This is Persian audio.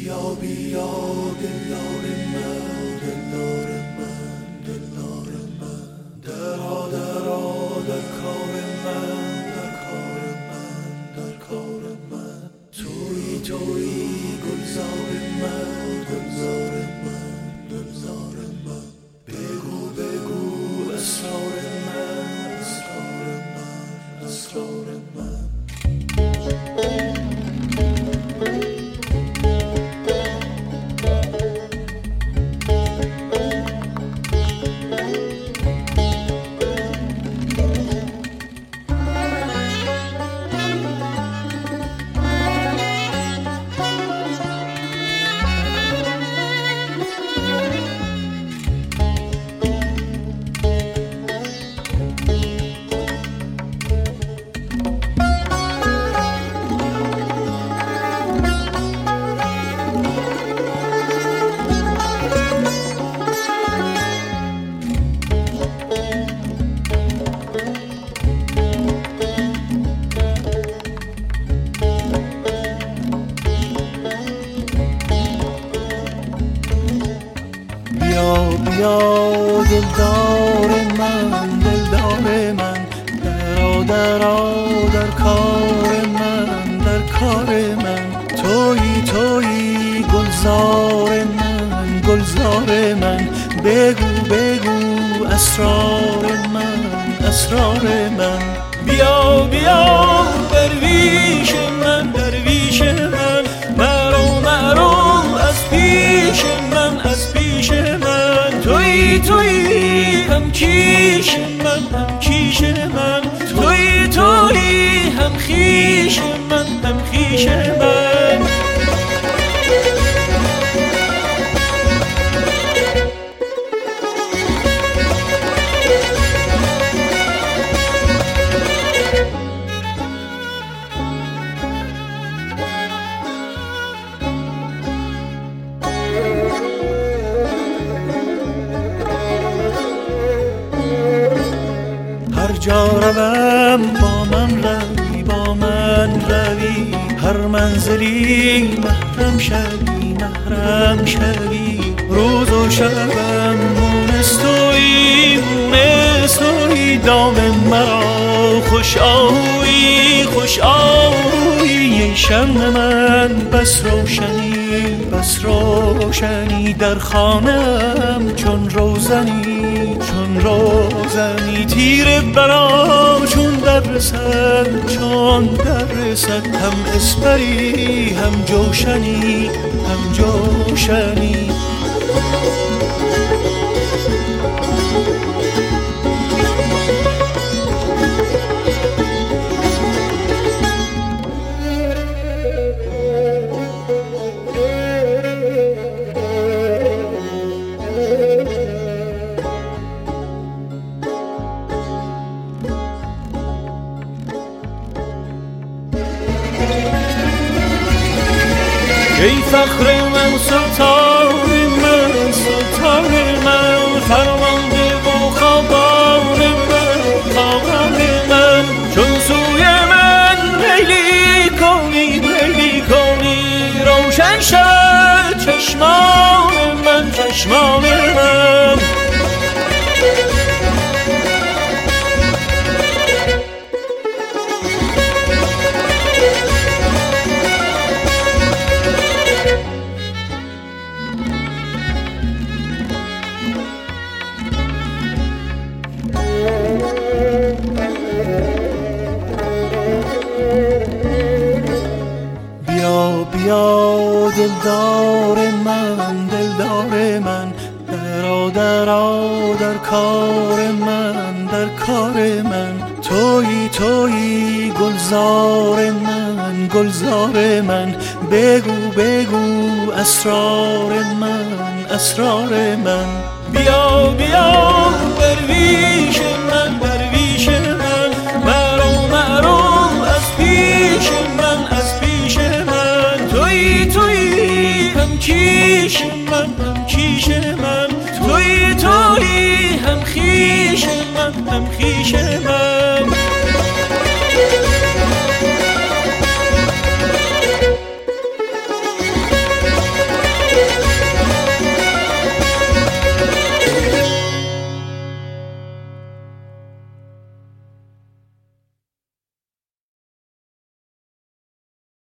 بیا بیا دلدار من، دلدار من، دلدار من، درآ درآ در کار من، در کار من، در کار من. تویی تویی گلزار من، گلزار من، گلزار من. بگو بگو اسرار من، اسرار من، اسرار من. بیا دلدار من، دلدار من، درآ درآ در کار من، در کار من. تویی تویی گلزار من، گلزار من. بگو بگو اسرار من، اسرار من. بیا بیا درویش من، درویش من، مرو مرو از پیش من، از پیش من. تویی تویی هم کیش من، هم کیش من. تویی تویی هم خویش من، هم خویش من. هر جا روم با من روی، با من روی. هر منزلی محرم شوی، محرم شوی. روز و شبم مونس تویی، مونس تویی. دام مرا خوش آهویی، خوش آهویی. شمع من بس روشنی، بس روشنی. در خانم چون روزنی، چون روزنی. تیر برا چون در رسد، چون در رسد. هم اسپری هم جوشنی، هم جوشنی. ای فخر من، سلطان من، سلطان من. فرمانده و خاقان من، خاقان من. چون سوی من میلی کنی، میلی کنی. روشن شد چشمان من، چشمان من. بیا دلدار من، دلدار من. درآ درآ در کار من، در کار من. تویی تویی گلزار من، گلزار من. بگو بگو اسرار من، اسرار من. بیا بیا درویش من، درویش من. مرو مرو از پیش من، از پیش من. تویی تویی هم کیش من، هم کیش من. تویی تویی هم خویش من، هم خویش من.